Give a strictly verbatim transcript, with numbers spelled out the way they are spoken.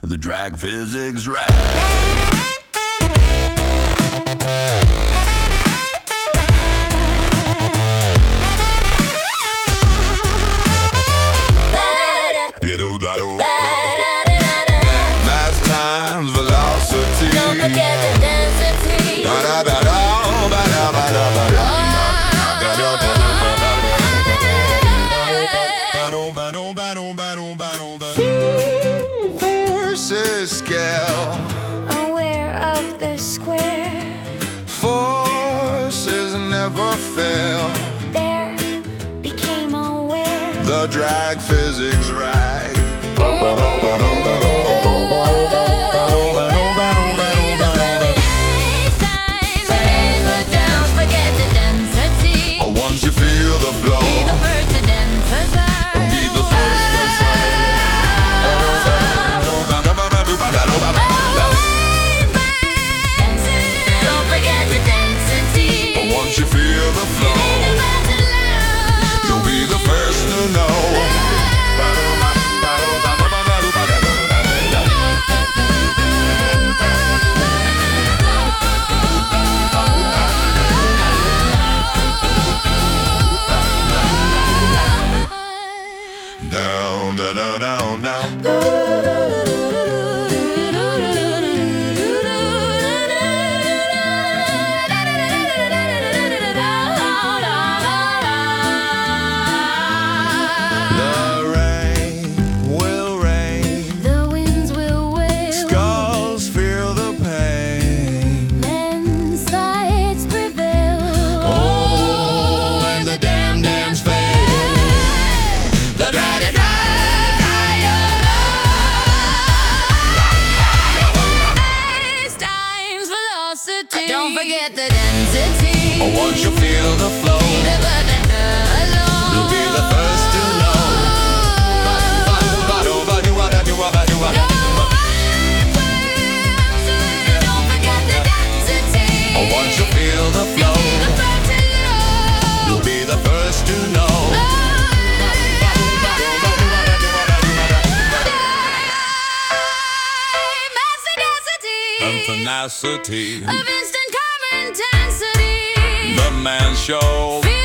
The drag physics rag. Mass times velocity. Don't forget the density. Da da da da da da da da da. Forces scale. Aware of the square. Forces never fail. There became aware. The drag physics rag. Once you feel the flow, be the first to be the first to Don't forget the density. Once you feel the flow, you'll be the first to know. Down, down, down, down, down. The rain will rain. The winds will wail. Skulls feel the pain. Men's sides prevail. Oh, and the damn dams fail. The drag it Times velocity. Don't forget the density. Once you feel the flow, you'll be the first to know. Don't forget the density. Once you feel the flow, you'll be the first to know. And tenacity, Of instant current intensity. the man show.